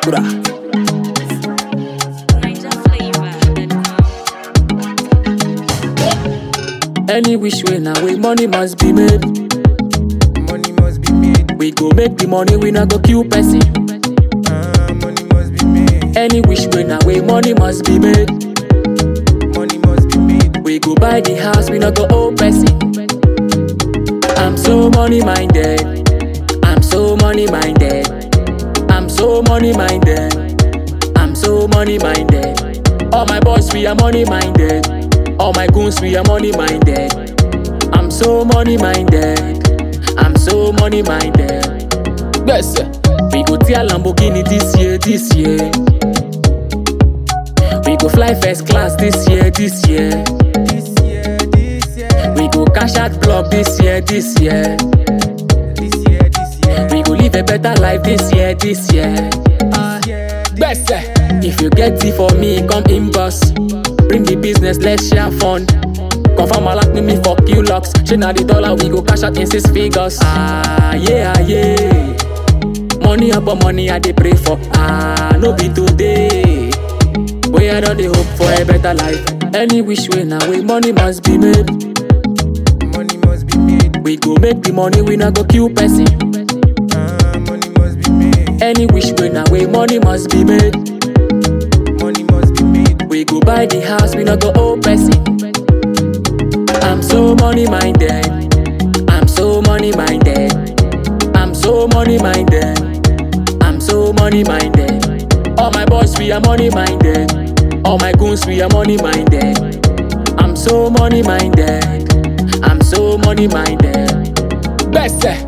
Bra. Any which way now, way money must be made. Money must be made. We go make the money, we not go kill person. Money must be made. Any which way now, way money must be made. Money must be made. We go buy the house, we not go owe person. I'm so money minded. I'm so money minded. I'm so money minded. I'm so money minded. All my boys, we are money minded. All my goons, we are money minded. I'm so money minded. I'm so money minded. Yes, sir. We go tear Lamborghini this year, this year. We go fly first class this year, this year. This year, this year. We go cash out club this year, this year. This year, this year. We go live a better life this year, this year. Best, sir. If you get it for me, come inbox. Bring the business, let's share fun. Confirm I like me for Q locks. Shit now the dollar, we go cash out in 6 figures. Yeah. Money upon money, I dey pray for. No be today. Boy, I don't dey hope for a better life. Any which way now, way money must be made. Money must be made. We go make the money, we not go kill person. Money must be made. Any which way now, way money must be made. Money must be made. We go buy the house, we not go owe person. I'm so money minded. I'm so money minded. I'm so money minded. I'm so money minded. All my boys, we are money minded. All my goons, we are money minded. I'm so money minded. I'm so money minded. Best, sir.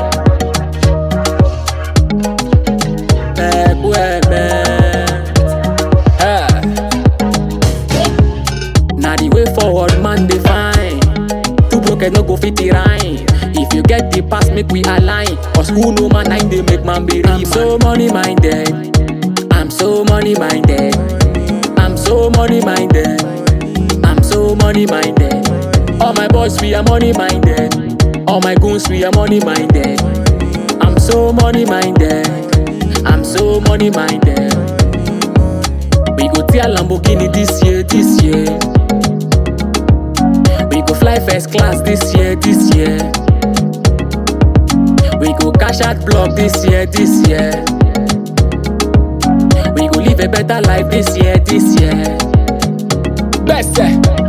Now the way forward, man, they fine. Two brokers no go fit the rhyme. If you get the pass, make we align. Cause who know man, nine they make man be real. I'm so money minded. I'm so money minded. I'm so money minded. I'm so money minded. All my boys, we are money minded. All my goons, we are money minded. I'm so money minded. I'm so money minded. We go tear Lamborghini this year, this year. We go fly first class this year, this year. We go cash out block this year, this year. We go live a better life this year, this year. Best, sir.